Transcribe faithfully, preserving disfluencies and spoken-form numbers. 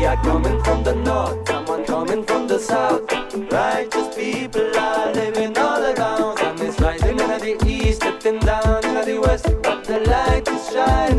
are coming from the north, someone coming from the south. Righteous people are living all around. Sun is rising in the east, setting down in the west, but the light is shining.